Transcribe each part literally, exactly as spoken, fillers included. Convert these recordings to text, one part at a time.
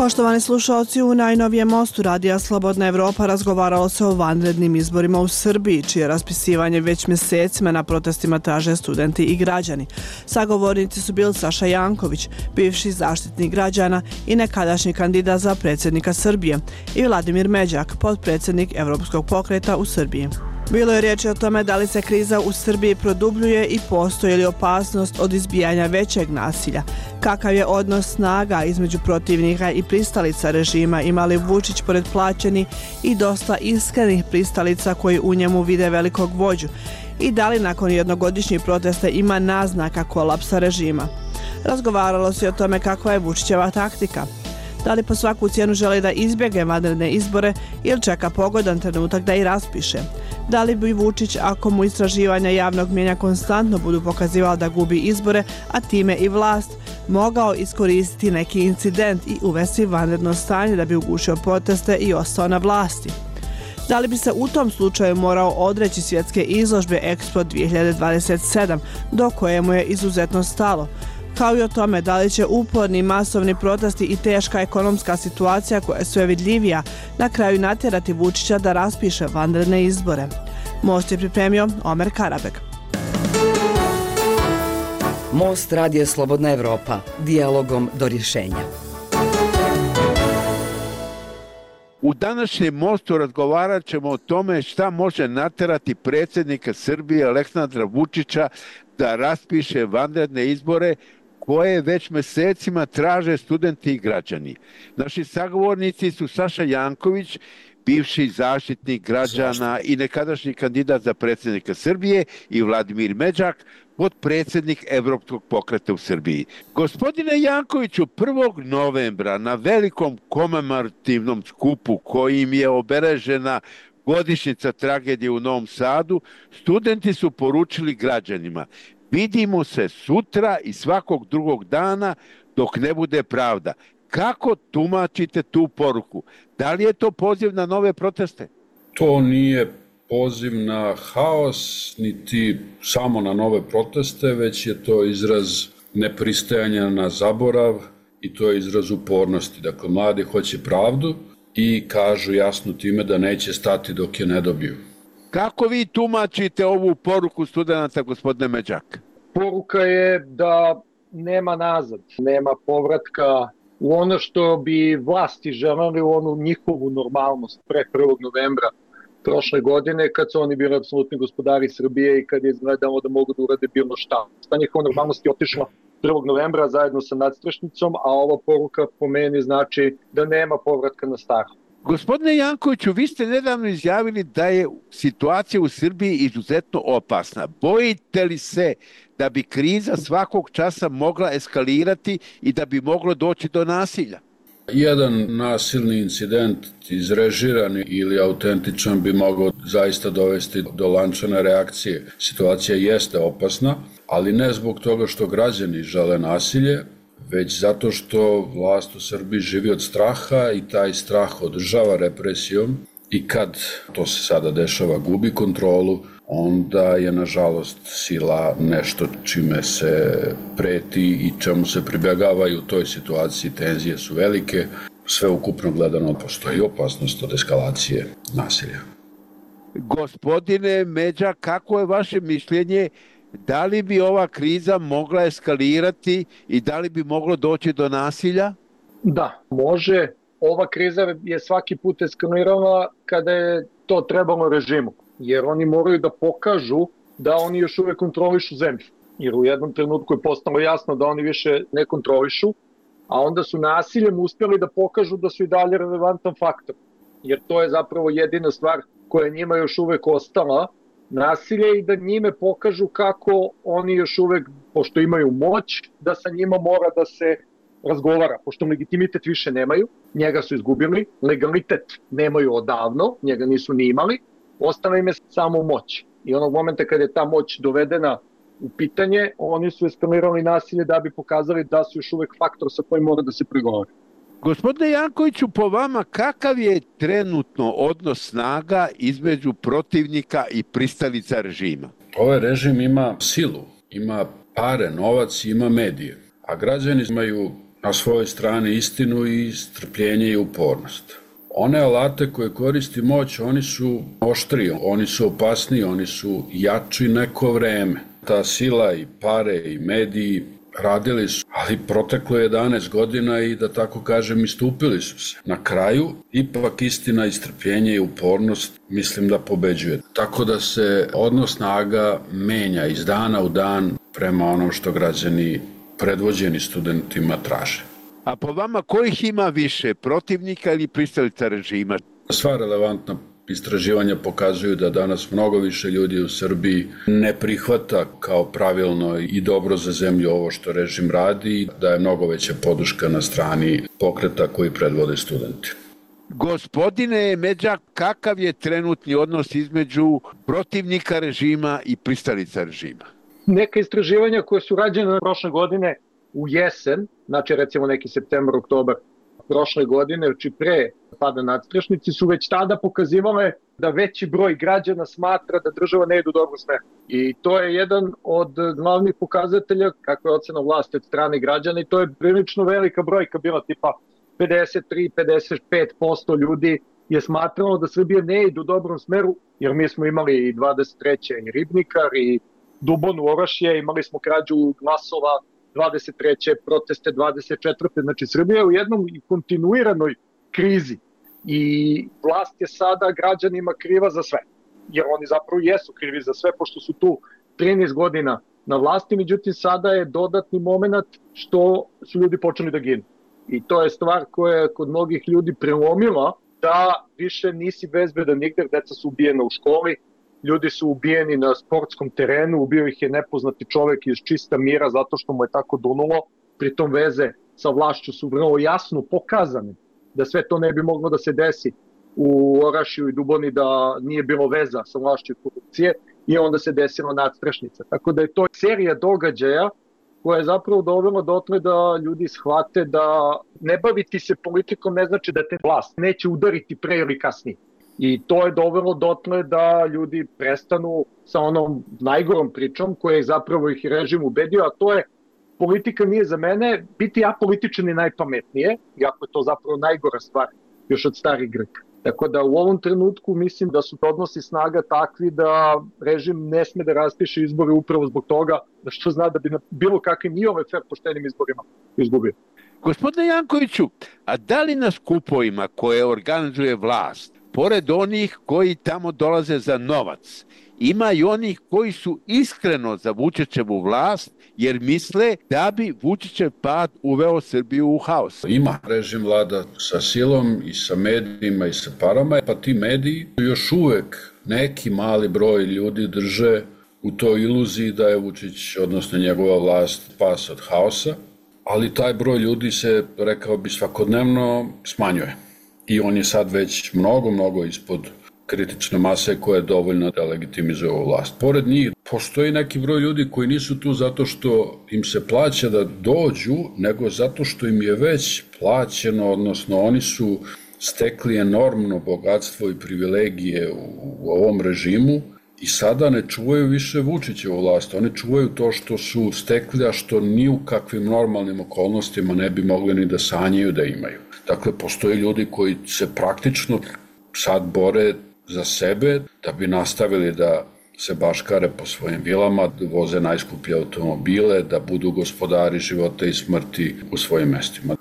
Poštovani slušalci, u najnovijem mostu Radija Slobodna Evropa razgovaralo se o vanrednim izborima u Srbiji, čije raspisivanje već mjesecima na protestima traže studenti i građani. Sagovornici su bili Saša Janković, bivši zaštitnik građana i nekadašnji kandidat za predsjednika Srbije, i Vladimir Međak, potpredsjednik Evropskog pokreta u Srbiji. Bilo je riječi o tome da li se kriza u Srbiji produbljuje i postoji li opasnost od izbijanja većeg nasilja. Kakav je odnos snaga između protivnika i pristalica režima, ima li Vučić pored plaćenih i dosta iskrenih pristalica koji u njemu vide velikog vođu, i da li nakon jednogodišnjih protesta ima naznaka kolapsa režima. Razgovaralo se o tome kakva je Vučićeva taktika. Da li po svaku cijenu želi da izbjegne vanredne izbore ili čeka pogodan trenutak da ih raspiše? Da li bi Vučić, ako mu istraživanja javnog mnijenja konstantno budu pokazivala da gubi izbore, a time i vlast, mogao iskoristiti neki incident i uvesti vanredno stanje da bi ugušio proteste i ostao na vlasti? Da li bi se u tom slučaju morao odreći svjetske izložbe Expo dvije hiljade dvadeset sedam, do koje mu je izuzetno stalo? Kao i o tome da li će uporni masovni protesti i teška ekonomska situacija koja je sve vidljivija na kraju natjerati Vučića da raspiše vanredne izbore. Most je pripremio Omer Karabek. Most Radija Slobodna Evropa, dijalogom do rješenja. U današnjem mostu razgovarat ćemo o tome šta može natjerati predsjednika Srbije Aleksandra Vučića da raspiše vanredne izbore koje već mjesecima traže studenti i građani. Naši sagovornici su Saša Janković, bivši zaštitnik građana i nekadašnji kandidat za predsjednika Srbije, i Vladimir Međak, potpredsjednik Evropskog pokreta u Srbiji. Gospodine Jankoviću, prvog novembra na velikom komemorativnom skupu kojim je obeležena godišnjica tragedije u Novom Sadu, studenti su poručili građanima: vidimo se sutra i svakog drugog dana dok ne bude pravda. Kako tumačite tu poruku? Da li je to poziv na nove proteste? To nije poziv na haos, niti samo na nove proteste, već je to izraz nepristajanja na zaborav i to je izraz upornosti. Dakle, mladi hoće pravdu i kažu jasno time da neće stati dok je ne dobiju. Kako vi tumačite ovu poruku studenta, gospodine Međak? Poruka je da nema nazad, nema povratka u ono što bi vlasti želeli, u onu njihovu normalnost pre prvog novembra prošle godine, kad su oni bili apsolutni gospodari Srbije i kad je izgledalo da mogu da urade bilo šta. Ta njihova normalnost je otišla prvog novembra zajedno sa nadstrešnicom, a ova poruka po meni znači da nema povratka na staro. Gospodine Jankoviću, vi ste nedavno izjavili da je situacija u Srbiji izuzetno opasna. Bojite li se da bi kriza svakog časa mogla eskalirati i da bi moglo doći do nasilja? Jedan nasilni incident, izrežiran ili autentičan, bi mogao zaista dovesti do lančane reakcije. Situacija jeste opasna, ali ne zbog toga što građani žele nasilje, već zato što vlast u Srbiji živi od straha i taj strah održava represijom, i kad to se sada dešava, gubi kontrolu, onda je nažalost sila nešto čime se preti i čemu se pribjegavaju u toj situaciji. Tenzije su velike, sve ukupno gledano postoji opasnost od eskalacije nasilja. Gospodine Međak, kako je vaše mišljenje? Da li bi ova kriza mogla eskalirati i da li bi moglo doći do nasilja? Da, može. Ova kriza je svaki put eskalirala kada je to trebalo režimu, jer oni moraju da pokažu da oni još uvek kontrolišu zemlju. Jer u jednom trenutku je postalo jasno da oni više ne kontrolišu, a onda su nasiljem uspjeli da pokažu da su i dalje relevantan faktor. Jer to je zapravo jedina stvar koja njima još uvek ostala, nasilje, i da njime pokažu kako oni još uvek, pošto imaju moć, da sa njima mora da se razgovara, pošto legitimitet više nemaju, njega su izgubili, legalitet nemaju odavno, njega nisu ni imali, ostala im je samo moć. I onog momenta kad je ta moć dovedena u pitanje, oni su eskalirali nasilje da bi pokazali da su još uvek faktor sa kojim mora da se pregovara. Gospodine Jankoviću, po vama kakav je trenutno odnos snaga između protivnika i pristalica režima? Ovaj režim ima silu, ima pare, novac, ima medije, a građani imaju na svojoj strani istinu i strpljenje i upornost. One alate koje koristi moć, oni su oštriji, oni su opasniji, oni su jači neko vreme. Ta sila i pare i mediji radili su, ali proteklo je jedanaest godina i da tako kažem istupili su se. Na kraju, ipak istina i strpljenje i upornost mislim da pobeđuje. Tako da se odnos snaga menja iz dana u dan prema onom što građani predvođeni studentima traže. A po vama kojih ima više, protivnika ili pristalica režima? Sva relevantna istraživanja pokazuju da danas mnogo više ljudi u Srbiji ne prihvata kao pravilno i dobro za zemlju ovo što režim radi, da je mnogo veća podrška na strani pokreta koji predvode studenti. Gospodine Međak, kakav je trenutni odnos između protivnika režima i pristalica režima? Neka istraživanja koje su rađene prošle godine u jesen, znači recimo neki septembar, oktobar prošle godine, znači pre pada nadstrešnici, su već tada pokazivale da veći broj građana smatra da država ne ide u dobru smeru. I to je jedan od glavnih pokazatelja kakva je ocena vlasti od strane građana i to je prilično velika brojka bila, tipa pedeset tri do pedeset pet posto ljudi je smatralo da Srbija ne ide u dobrom smeru, jer mi smo imali i dvadeset treće i Ribnikar i Dubonu Orašje, imali smo krađu glasova dvadeset treće proteste dvadeset četvrte Znači Srbija je u jednom kontinuiranoj krizi i vlast je sada građanima kriva za sve, jer oni zapravo jesu krivi za sve pošto su tu trinaest godina na vlasti, međutim sada je dodatni moment što su ljudi počeli da ginu. I to je stvar koja je kod mnogih ljudi prelomila da više nisi bezbedan nigde, deca su ubijena u školi, ljudi su ubijeni na sportskom terenu, ubio ih je nepoznati čovek iz čista mira zato što mu je tako dunulo, pritom veze sa vlašću su vrlo jasno pokazane da sve to ne bi moglo da se desi u Orašju i Duboni da nije bilo veza sa vlašću i korupcije i onda se desila nadstrešnica. Tako da je to serija događaja koja je zapravo dovela dotle da ljudi shvate da ne baviti se politikom ne znači da te vlast neće udariti pre ili kasnije. I to je dovelo dotle da ljudi prestanu sa onom najgorom pričom koja je zapravo ih režim ubedio, a to je politika nije za mene, biti apolitičan je najpametnije, iako je to zapravo najgora stvar još od starih Grka. Tako da u ovom trenutku mislim da su odnosi snaga takvi da režim ne sme da raspiše izbore upravo zbog toga da što zna da bi na bilo kakvim i ove fer poštenim izborima izgubio. Gospodine Jankoviću, a da li na skupovima koje organizuje vlast, pored onih koji tamo dolaze za novac, ima i onih koji su iskreno za Vučićevu vlast jer misle da bi Vučićev pad uveo Srbiju u haos? Ima. Režim vlada sa silom i sa medijima i sa parama, pa ti mediji još uvek neki mali broj ljudi drže u toj iluziji da je Vučić, odnosno njegova vlast, spas od haosa, ali taj broj ljudi se, rekao bi, svakodnevno smanjuje. I on je sad već mnogo, mnogo ispod kritične mase koja je dovoljna da legitimizuje ovu vlast. Pored njih postoji neki broj ljudi koji nisu tu zato što im se plaća da dođu, nego zato što im je već plaćeno, odnosno oni su stekli enormno bogatstvo i privilegije u ovom režimu i sada ne čuvaju više Vučićevu vlast. Oni čuvaju to što su stekli, a što ni u kakvim normalnim okolnostima ne bi mogli ni da sanjaju da imaju. Dakle, postoje ljudi koji se praktično sad bore za sebe da bi nastavili da se baškare po svojim vilama, da voze najskuplje automobile, da budu gospodari života i smrti u svojim mestima.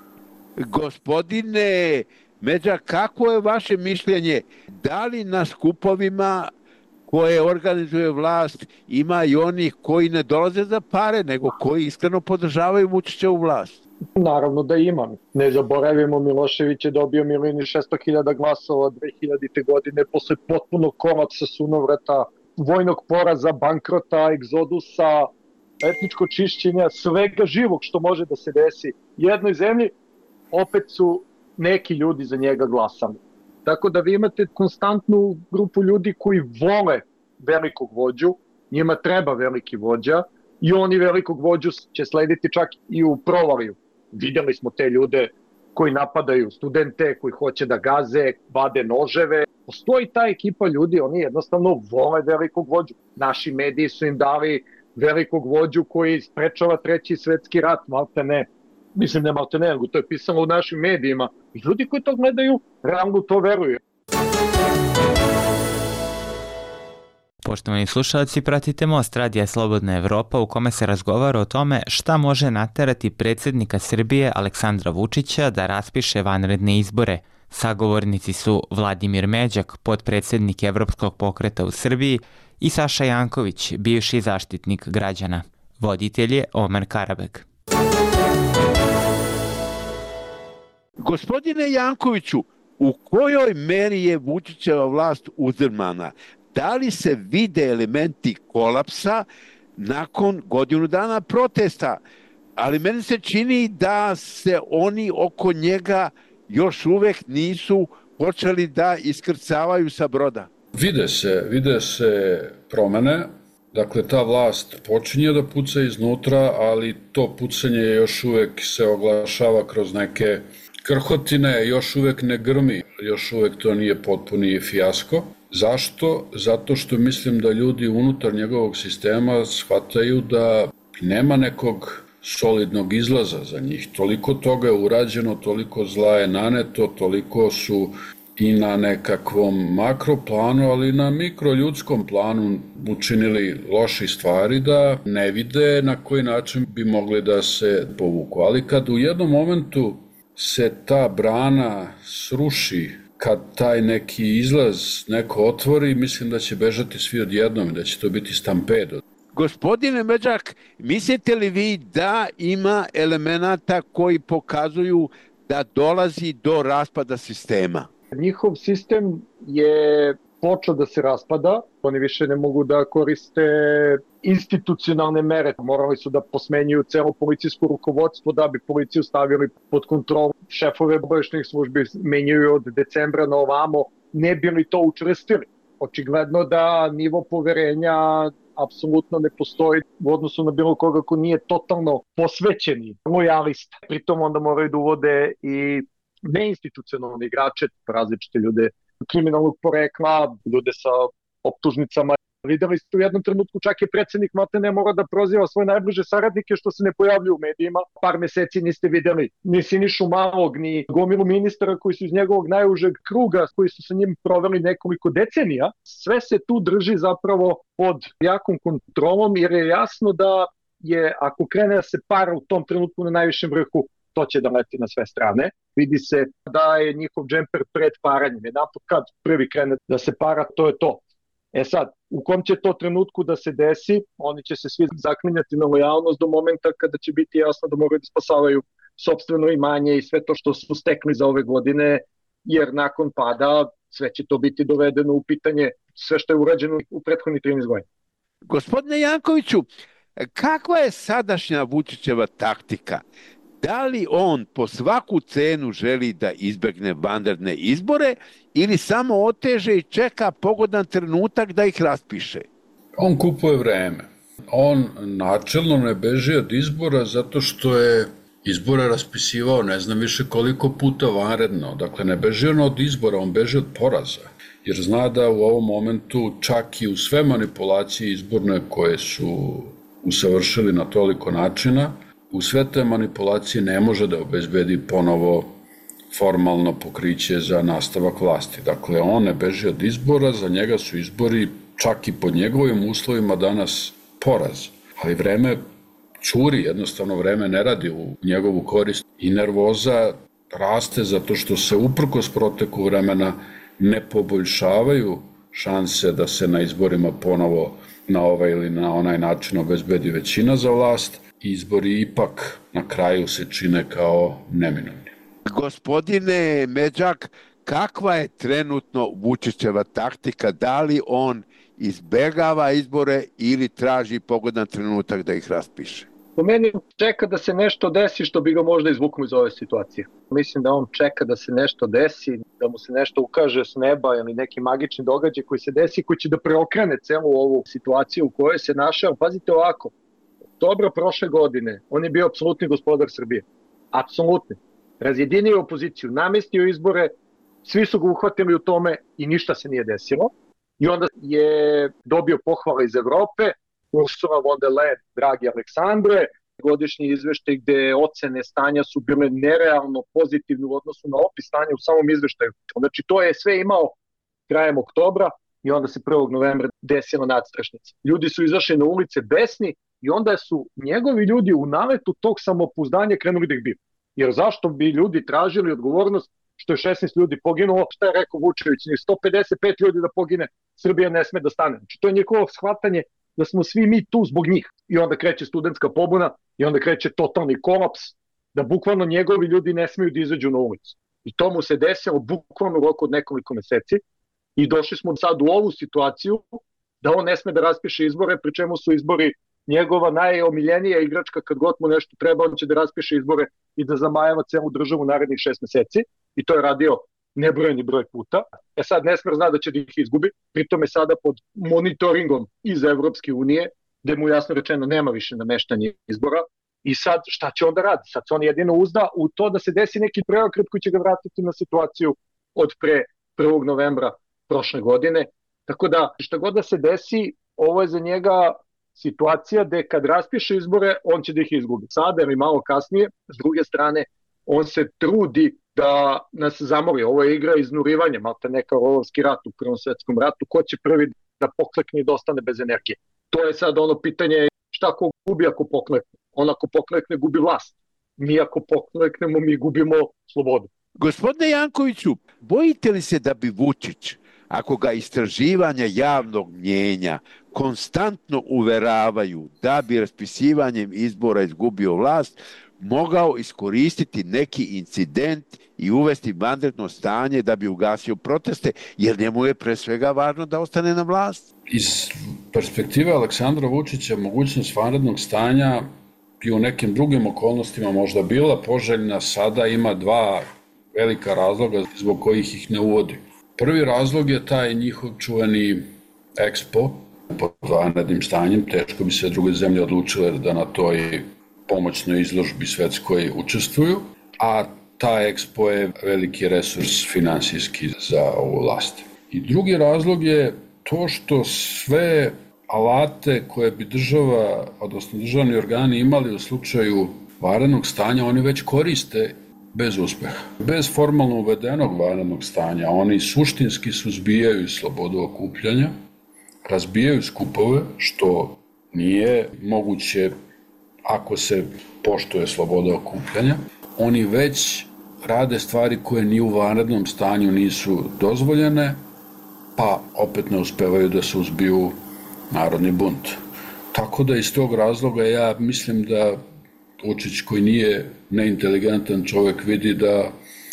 Gospodine Međak, kako je vaše mišljenje? Da li na skupovima koje organizuje vlast ima i onih koji ne dolaze za pare, nego koji iskreno podržavaju Vučićevu vlast? Naravno da imam. Ne zaboravimo, Milošević je dobio milion i šesto hiljada glasova dve hiljadite godine posle potpunog kolapsa sunovrata, vojnog poraza, bankrota, egzodusa, etničko čišćenja, svega živog što može da se desi jednoj zemlji, opet su neki ljudi za njega glasali. Tako da vi imate konstantnu grupu ljudi koji vole velikog vođu, njima treba veliki vođa i oni velikog vođu će slediti čak i u provaliju. Vidjeli smo te ljude koji napadaju studente, koji hoće da gaze, vade noževe. Postoji ta ekipa ljudi, oni jednostavno vole velikog vođu. Naši mediji su im dali velikog vođu koji sprečava treći svetski rat, malte ne. Mislim, nema te nego, to je pisano u našim medijima. I ljudi koji to gledaju, realno to veruju. Poštovani slušalci, pratite Most Radija Slobodna Evropa u kome se razgovara o tome šta može naterati predsjednika Srbije Aleksandra Vučića da raspiše vanredne izbore. Sagovornici su Vladimir Međak, potpredsjednik Evropskog pokreta u Srbiji, i Saša Janković, bivši zaštitnik građana. Voditelj je Omer Karabek. Gospodine Jankoviću, u kojoj meri je Vučićeva vlast uzdrmana? Da li se vide elementi kolapsa nakon godinu dana protesta? Ali meni se čini da se oni oko njega još uvek nisu počeli da iskrcavaju sa broda. Vide se, vide se promene. Dakle, ta vlast počinje da puca iznutra, ali to pucanje još uvek se oglašava kroz neke krhotine, još uvek ne grmi, još uvek to nije potpuni fijasko. Zašto? Zato što mislim da ljudi unutar njegovog sistema shvataju da nema nekog solidnog izlaza za njih. Toliko toga je urađeno, toliko zla je naneto, toliko su i na nekakvom makroplanu, ali i na mikroljudskom planu učinili loši stvari da ne vide na koji način bi mogli da se povuku. Ali kad u jednom momentu se ta brana sruši, kad taj neki izlaz neko otvori, mislim da će bežati svi odjednom i da će to biti stampedo. Gospodine Međak, mislite li vi da ima elemenata koji pokazuju da dolazi do raspada sistema? Njihov sistem je počeo da se raspada, oni više ne mogu da koriste institucionalne mere, morali su da posmenjuju celo policijsko rukovodstvo da bi policiju stavili pod kontrolu. Šefove obaveštajnih službi menjaju od decembra na ovamo, ne bi li to učvrstili. Očigledno da nivo poverenja apsolutno ne postoji u odnosu na bilo koga ko nije totalno posvećeni lojalista. Pritom onda moraju da uvode i neinstitucionalne igrače, različite ljude kriminalnog porekla, ljude sa optužnicama. Videli ste u jednom trenutku čak je predsjednik Mate ne mora da proziva svoje najbliže saradnike što se ne pojavljuju u medijima. Par meseci niste videli ni Sinišu Malog, ni gomilu ministara koji su iz njegovog najužeg kruga, koji su sa njim proveli nekoliko decenija. Sve se tu drži zapravo pod jakom kontrolom jer je jasno da je, ako krene da se para u tom trenutku na najvišem vrhu, to će da leti na sve strane. Vidi se da je njihov džemper pred paranjem. Jednako kad prvi krene da se para, to je to. E sad, u kom će to trenutku da se desi, oni će se svi zaklinjati na lojalnost do momenta kada će biti jasno da moraju da spasavaju sopstveno imanje i sve to što su stekli za ove godine, jer nakon pada sve će to biti dovedeno u pitanje, sve što je urađeno u prethodnih trinaest godina. Gospodine Jankoviću, kakva je sadašnja Vučićeva taktika? Da li on po svaku cenu želi da izbegne vanredne izbore ili samo oteže i čeka pogodan trenutak da ih raspiše? On kupuje vreme. On načelno ne beži od izbora zato što je izbore raspisivao ne znam više koliko puta vanredno. Dakle, ne beži on od izbora, on beži od poraza. Jer zna da u ovom momentu čak i u sve manipulacije izborne koje su usavršili na toliko načina, u sve te manipulacije ne može da obezbedi ponovo formalno pokriće za nastavak vlasti. Dakle, on ne beži od izbora, za njega su izbori čak i pod njegovim uslovima danas poraz. Ali vreme curi, jednostavno vreme ne radi u njegovu korist i nervoza raste zato što se uprkos proteku vremena ne poboljšavaju šanse da se na izborima ponovo na ovaj ili na onaj način obezbedi većina za vlast. Izbori ipak na kraju se čine kao neminovni. Gospodine Međak, kakva je trenutno Vučićeva taktika? Da li on izbegava izbore ili traži pogodan trenutak da ih raspiše? Po meni čeka da se nešto desi što bi ga možda izvuklo iz ove situacije. Mislim da on čeka da se nešto desi, da mu se nešto ukaže s neba ili neki magični događaj koji se desi, koji će da preokrene celu ovu situaciju u kojoj se našao. Pazite ovako, oktobra prošle godine on je bio apsolutni gospodar Srbije. Apsolutni. Razjedinio opoziciju, namestio izbore, svi su ga uhvatili u tome i ništa se nije desilo. I onda je dobio pohvale iz Evrope, Ursula von der Leyen, dragi Aleksandre, godišnji izveštaj gde ocene stanja su bile nerealno pozitivne u odnosu na opis stanja u samom izveštaju. Znači to je sve imao krajem oktobra i onda se prvog novembra desila nadstrešnica. Ljudi su izašli na ulice besni i onda su njegovi ljudi u naletu tog samopouzdanja krenuli da ih biju. Jer zašto bi ljudi tražili odgovornost što je šesnaest ljudi poginulo, šta je rekao Vučević, ni sto pedeset pet ljudi da pogine, Srbija ne sme da stane. Znači to je njihovo shvatanje da smo svi mi tu zbog njih. I onda kreće studentska pobuna i onda kreće totalni kolaps, da bukvalno njegovi ljudi ne smeju da izađu na ulicu. I to mu se desilo bukvalno u roku od nekoliko meseci i došli smo sad u ovu situaciju da on ne sme da raspiše izbore, pri čemu su izbori njegova najomiljenija igračka, kad god mu nešto treba, on će da raspiše izbore i da zamajava celu državu narednih šest meseci. I to je radio nebrojeni broj puta. E sad Nesmer zna da će da ih izgubi, pritom je sada pod monitoringom iz Evropske unije, gde mu jasno rečeno nema više nameštanja izbora. I sad šta će onda radi? Sad se on jedino uzda u to da se desi neki preokret koji će ga vratiti na situaciju od pre prvog novembra prošle godine. Tako da šta god da se desi, ovo je za njega situacija gde kad raspiše izbore, on će da ih izgubi. Sada ili malo kasnije, s druge strane, on se trudi da nas zamori. Ovo je igra iznurivanja, malta neka rolovski rat u Prvom svetskom ratu. Ko će prvi da poklekne i da ostane bez energije? To je sad ono pitanje šta ko gubi ako poklekne. On ako poklekne gubi vlast. Mi ako pokleknemo, mi gubimo slobodu. Gospodine Jankoviću, bojite li se da bi Vučić, ako ga istraživanja javnog mnjenja konstantno uveravaju da bi raspisivanjem izbora izgubio vlast, mogao iskoristiti neki incident i uvesti vanredno stanje da bi ugasio proteste, jer njemu je pre svega važno da ostane na vlast? Iz perspektive Aleksandra Vučića mogućnost vanrednog stanja i u nekim drugim okolnostima možda bila poželjna, sada ima dva velika razloga zbog kojih ih ne uvodi. Prvi razlog je taj njihov čuveni Expo pod vanrednim stanjem. Teško bi se druge zemlje odlučile da na toj pomoćnoj izložbi svetskoj učestvuju, a ta Expo je veliki resurs finansijski za ovu vlast. I drugi razlog je to što sve alate koje bi država, odnosno državni organi imali u slučaju vanrednog stanja, oni već koriste bez uspeha. Bez formalno uvedenog vanrednog stanja oni suštinski suzbijaju slobodu okupljanja, razbijaju skupove, što nije moguće ako se poštuje sloboda okupljanja. Oni već rade stvari koje ni u vanrednom stanju nisu dozvoljene, pa opet ne uspevaju da suzbiju narodni bunt. Tako da iz tog razloga ja mislim da Vučić, koji nije neinteligentan čovjek, vidi da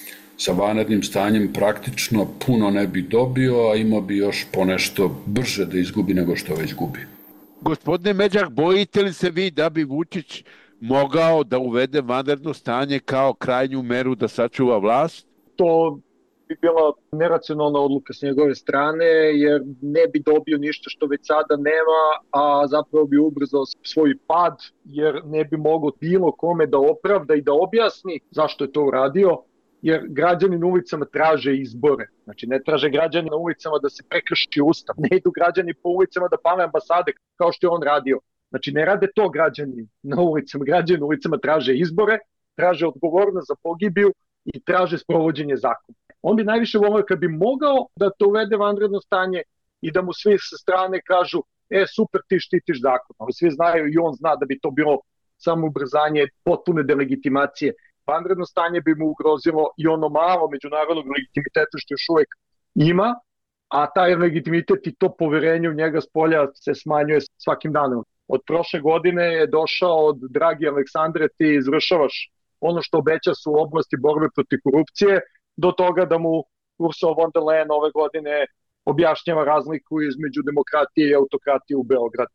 sa vanrednim stanjem praktično puno ne bi dobio, a imao bi još ponešto brže da izgubi nego što već gubi. Gospodine Međak, bojite li se vi da bi Vučić mogao da uvede vanredno stanje kao krajnju meru da sačuva vlast? To bi bila neracionalna odluka s njegove strane, jer ne bi dobio ništa što već sada nema, a zapravo bi ubrzao svoj pad, jer ne bi mogao bilo kome da opravda i da objasni zašto je to uradio, jer građani na ulicama traže izbore. Znači ne traže građani na ulicama da se prekrši ustav, ne idu građani po ulicama da pale ambasade kao što je on radio. Znači ne rade to građani na ulicama, građani na ulicama traže izbore, traže odgovornost za pogibiju i traže sprovođenje zakona. On bi najviše volio kad bi mogao da to uvede vanredno stanje i da mu svi sa strane kažu e super ti štitiš zakon, ali svi znaju i on zna da bi to bilo samo ubrzanje potpune delegitimacije. Vanredno stanje bi mu ugrozilo i ono malo međunarodnog legitimiteta što još uvek ima, a taj legitimitet i to poverenje u njega s polja se smanjuje svakim danom. Od prošle godine je došao od dragi Aleksandre, ti izvršavaš ono što obeća su u oblasti borbe protiv korupcije, do toga da mu Ursula von der Leyen ove godine objašnjava razliku između demokratije i autokratije u Beogradu.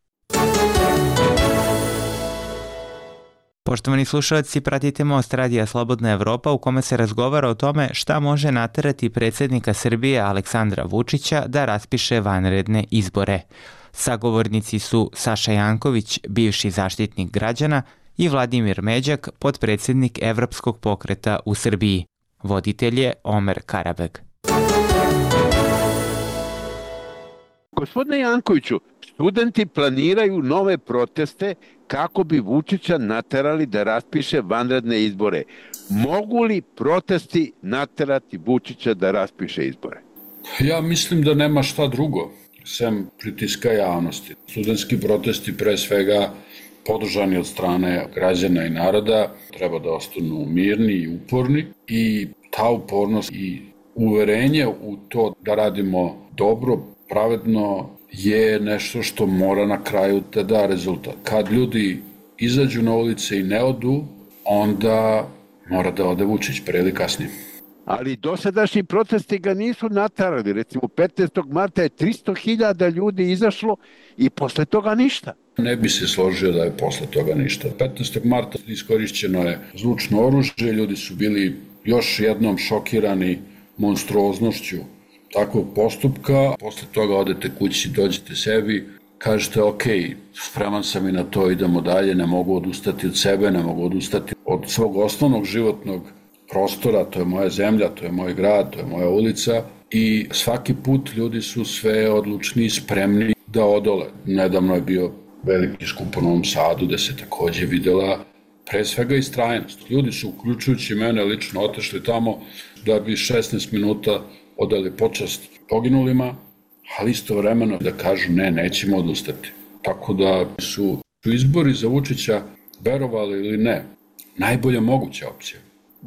Poštovani slušalci, pratite Most Radija Slobodna Evropa u kome se razgovara o tome šta može naterati predsjednika Srbije Aleksandra Vučića da raspiše vanredne izbore. Sagovornici su Saša Janković, bivši zaštitnik građana, i Vladimir Međak, potpredsjednik Evropskog pokreta u Srbiji. Voditelj je Omer Karabeg. Gospodine Jankoviću, studenti planiraju nove proteste kako bi Vučića naterali da raspiše vanredne izbore. Mogu li protesti naterati Vučića da raspiše izbore? Ja mislim da nema šta drugo, sem pritiska javnosti. Studentski protesti pre svega podržani od strane građana i naroda treba da ostanu mirni i uporni i ta upornost i uverenje u to da radimo dobro, pravedno je nešto što mora na kraju da da rezultat. Kad ljudi izađu na ulice i ne odu, onda mora da ode Vučić pre ili kasnije. Ali dosadašnji protesti ga nisu naterali. Recimo petnaestog marta je tristo hiljada ljudi izašlo i posle toga ništa. Ne bi se složio da je posle toga ništa. petnaestog marta iskorišćeno je zvučno oružje, ljudi su bili još jednom šokirani monstruoznošću takvog postupka. Posle toga odete kući, dođete sebi, kažete ok, spreman sam i na to, idemo dalje, ne mogu odustati od sebe, ne mogu odustati od svog osnovnog životnog prostora, to je moja zemlja, to je moj grad, to je moja ulica i svaki put ljudi su sve odlučni i spremni da odole. Nedavno je bio veliki skup u Novom Sadu gde se takođe videla pre svega istrajnost. Ljudi su, uključujući mene lično, otešli tamo da bi šesnaest minuta odali počast poginulima, ali istovremeno da kažu ne, nećemo odustati. Tako da su izbori za Vučića, verovali ili ne, najbolja moguća opcija.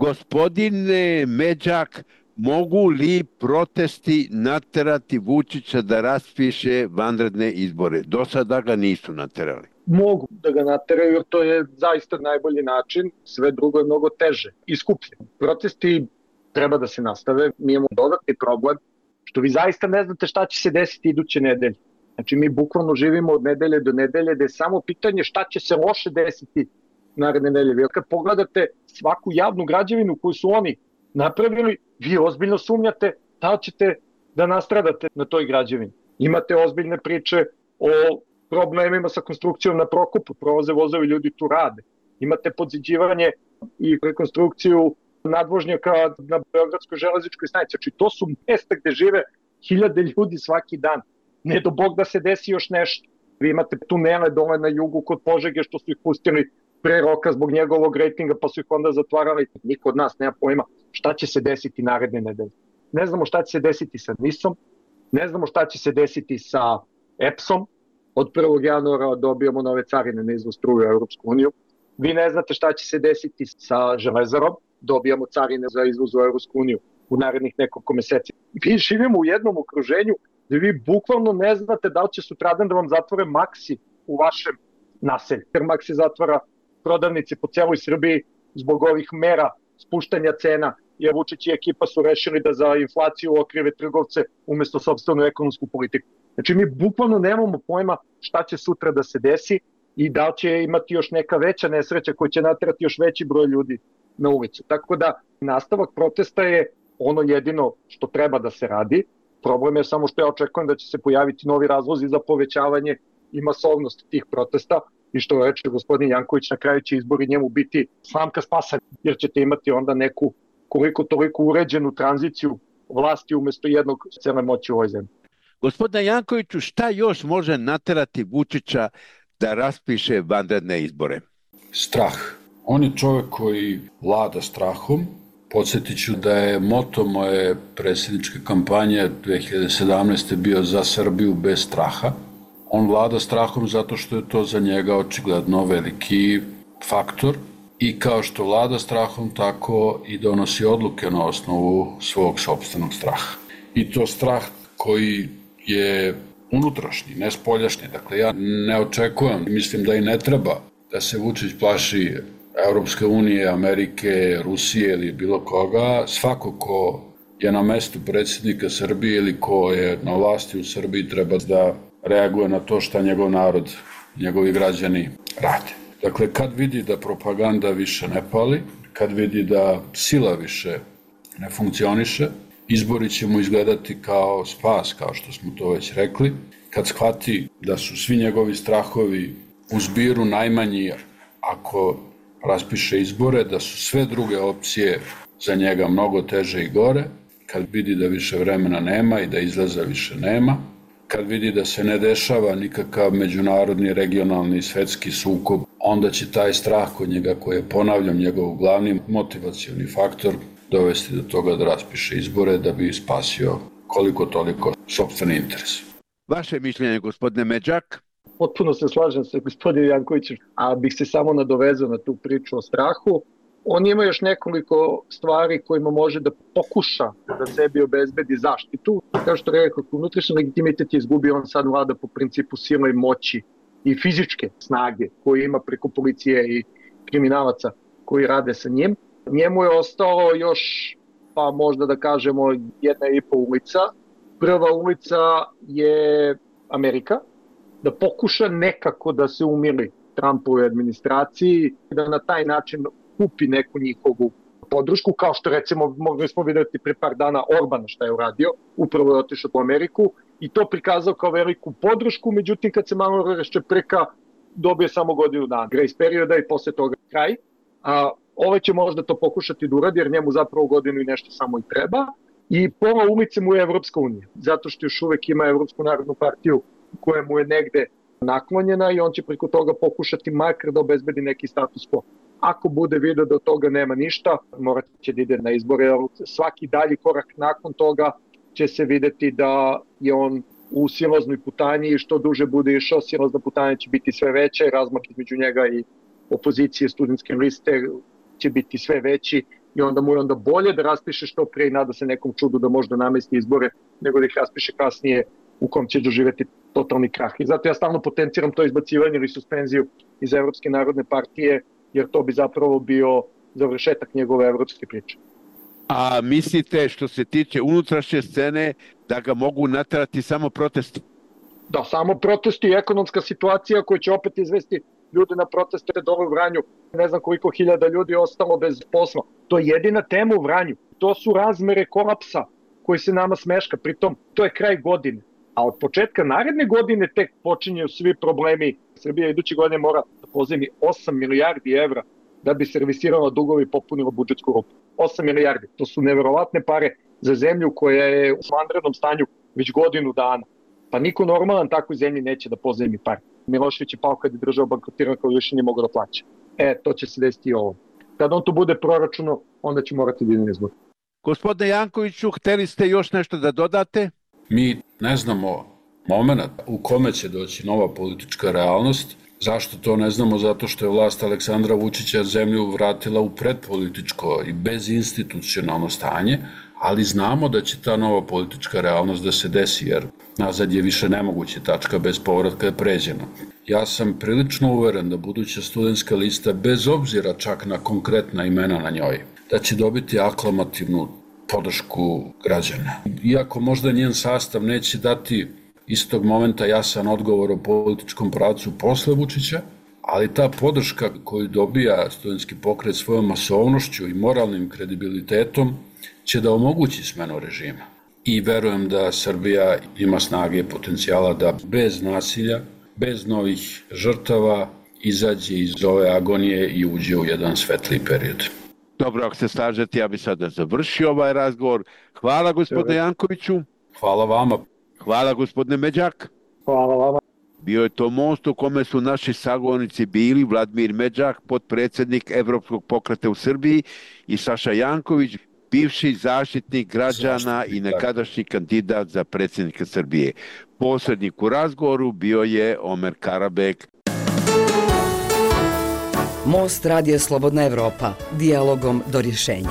Gospodine Međak, mogu li protesti naterati Vučića da raspiše vanredne izbore? Do sada ga nisu naterali. Mogu da ga nateraju jer to je zaista najbolji način, sve drugo je mnogo teže i skuplje. Protesti treba da se nastave, mi imamo dodatni problem što vi zaista ne znate šta će se desiti iduće nedelje. Znači mi bukvalno živimo od nedelje do nedelje gde je samo pitanje šta će se loše desiti naredne nedelje. Jer kad pogledate svaku javnu građevinu koju su oni napravili, vi ozbiljno sumnjate da ćete da nastradate na toj građevini. Imate ozbiljne priče o problemima sa konstrukcijom na Prokopu, prolaze vozovi, ljudi tu rade. Imate podziđivanje i rekonstrukciju nadvožnjaka na Beogradskoj železničkoj stanici. Znači to su mesta gde žive hiljade ljudi svaki dan. Ne do Bog da se desi još nešto. Vi imate tunele dole na jugu kod Požege što su ih pustili pre roka zbog njegovog rejtinga pa su ih onda zatvarali. Niko od nas nema pojma šta će se desiti naredne nedelje. Ne znamo šta će se desiti sa NIS-om, ne znamo šta će se desiti sa E P S-om. Od prvog januara dobijamo nove carine na izvoz struje u Europsku uniju. Vi ne znate šta će se desiti sa Železarom, dobijamo carine za izvoz u Europsku uniju u narednih nekoliko meseci. Vi živimo u jednom okruženju gde vi bukvalno ne znate da li će sutradan da vam zatvore Maxi u vašem naselju. Jer Maxi zatvara prodavnice po celoj Srbiji zbog ovih mera spuštanja cena, jer Vučić i ekipa su rešili da za inflaciju okrive trgovce umesto sopstvenu ekonomsku politiku. Znači mi bukvalno nemamo pojma šta će sutra da se desi i da li će imati još neka veća nesreća koja će naterati još veći broj ljudi na ulicu. Tako da nastavak protesta je ono jedino što treba da se radi. Problem je samo što ja očekujem da će se pojaviti novi razlozi za povećavanje i masovnost tih protesta i što reče gospodin Janković, na kraju će izbori njemu biti slamka spasa, jer ćete imati onda neku koliko toliko uređenu tranziciju vlasti umesto jednog cele moći u ovoj zemlji. Gospodine Jankoviću, šta još može naterati Vučića da raspiše vanredne izbore? Strah. On je čovjek koji vlada strahom. Podsjetit ću da je moto moje predsjedničke kampanje dve hiljade sedamnaeste. bio za Srbiju bez straha. On vlada strahom zato što je to za njega očigledno veliki faktor i kao što vlada strahom, tako i donosi odluke na osnovu svog sopstvenog straha. I to strah koji je unutrašnji, ne spoljašnji. Dakle, ja ne očekujem, mislim da i ne treba da se Vučić plaši Evropske unije, Amerike, Rusije ili bilo koga. Svako ko je na mestu predsjednika Srbije ili ko je na vlasti u Srbiji treba da reaguje na to šta njegov narod, njegovi građani rade. Dakle, kad vidi da propaganda više ne pali, kad vidi da sila više ne funkcioniše, izbori će mu izgledati kao spas, kao što smo to već rekli. Kad shvati da su svi njegovi strahovi u zbiru najmanji ako raspiše izbore, da su sve druge opcije za njega mnogo teže i gore, kad vidi da više vremena nema i da izlaza više nema, kad vidi da se ne dešava nikakav međunarodni, regionalni, svetski sukob, onda će taj strah kod njega, koji je, ponavljam, njegov glavni motivacioni faktor, dovesti do toga da raspiše izbore da bi spasio koliko toliko sopstveni interes. Vaše mišljenje, gospodine Međak? Potpuno se slažem sa gospodinom Jankovićem, a bih se samo nadovezao na tu priču o strahu. On ima još nekoliko stvari kojima može da pokuša da sebi obezbedi zaštitu. Kao što rekao, unutrašnji legitimitet je izgubio, on sad vlada po principu sile i moći i fizičke snage koje ima preko policije i kriminalaca koji rade sa njim. Njemu je ostalo još, pa možda da kažemo, jedna i po ulica. Prva ulica je Amerika, da pokuša nekako da se umiri Trumpovoj administraciji, da na taj način kupi neku njihovu podršku, kao što recimo mogli smo vidjeti pre par dana Orbana šta je uradio, upravo je otišao u Ameriku i to prikazao kao veliku podršku, međutim kad se malo raščeprka dobije samo godinu dana grace perioda i posle toga kraj. A ovaj će možda to pokušati da uradi jer njemu zapravo godinu i nešto samo i treba. I pola ulice mu je Evropska unija, zato što još uvek ima Evropsku narodnu partiju koja mu je negde naklonjena i on će preko toga pokušati makar da obezbedi neki status quo. Ako bude vidio da od toga nema ništa, morat će da ide na izbore. Svaki dalji korak nakon toga će se videti da je on u silaznoj putanji i što duže bude išao, silazna putanja će biti sve veća i razmak između njega i opozicije studentske liste će biti sve veći i onda mu je onda bolje da raspiše što pre i nada se nekom čudu da možda namesti izbore nego da ih raspiše kasnije u kom će doživjeti totalni krah. I zato ja stalno potenciram to izbacivanje ili suspenziju iz Evropske narodne partije, jer to bi zapravo bio završetak njegove evropske priče. A mislite što se tiče unutrašnje scene da ga mogu naterati samo protesti? Da, samo protesti i ekonomska situacija koja će opet izvesti ljude na proteste dole u Vranju. Ne znam koliko hiljada ljudi je ostalo bez posla. To je jedina tema u Vranju. To su razmere kolapsa koji se nama smeška. Pritom, to je kraj godine. A od početka naredne godine tek počinju svi problemi. Srbija iduće godine mora da pozajmi osam milijardi evra da bi servisirala dugovi i popunila budžetsku rupu. osam milijardi. To su neverovatne pare za zemlju koja je u vanrednom stanju već godinu dana. Pa niko normalan takvoj zemlji neće da pozajmi pare. Milošević je pao kad je država bankrotirana kao više nije mogao da plaća. E, to će se desiti i ovo. Kad on to bude proračuno, onda će morati da ide na izbor. Gospodine Jankoviću, hteli ste još nešto da dodate? Mi ne znamo moment u kome će doći nova politička realnost. Zašto to ne znamo? Zato što je vlast Aleksandra Vučića zemlju vratila u predpolitičko i bezinstitucionalno stanje, ali znamo da će ta nova politička realnost da se desi, jer nazad je više nemoguće, tačka bez povratka je pređena. Ja sam prilično uveren da buduća studentska lista, bez obzira čak na konkretna imena na njoj, da će dobiti aklamativnu podršku građana. Iako možda njen sastav neće dati istog momenta jasan odgovor o političkom pravcu posle Vučića, ali ta podrška koju dobija studentski pokret svojom masovnošću i moralnim kredibilitetom će da omogući smenu režima. I verujem da Srbija ima snage i potencijala da bez nasilja, bez novih žrtava izađe iz ove agonije i uđe u jedan svetliji period. Dobro, ako se slažete, ja bih sada završio ovaj razgovor. Hvala gospodine Jankoviću. Hvala vama. Hvala gospodine Međak. Hvala vama. Bio je to most u kome su naši sagovornici bili Vladimir Međak, potpredsjednik Evropskog pokreta u Srbiji, i Saša Janković, bivši zaštitnik građana Zaštitnik, i nekadašnji kandidat za predsjednika Srbije. Posrednik u razgovoru bio je Omer Karabek. Most Radija Slobodna Evropa, dijalogom do rješenja.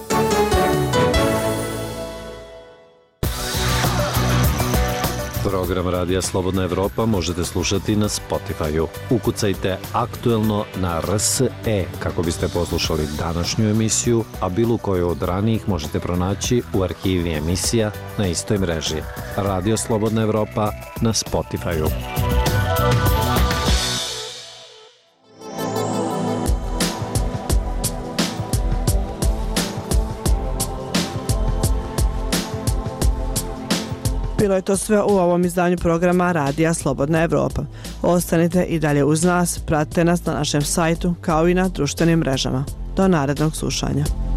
Program Radija Slobodna Evropa možete slušati na Spotify-u. Ukucajte aktuelno na R S E kako biste poslušali današnju emisiju, a bilo koju od ranijih možete pronaći u arhivi emisija na istoj mreži. Radio Slobodna Evropa na Spotify-u. Bilo je to sve u ovom izdanju programa Radija Slobodna Evropa. Ostanite i dalje uz nas, pratite nas na našem sajtu kao i na društvenim mrežama. Do narednog slušanja.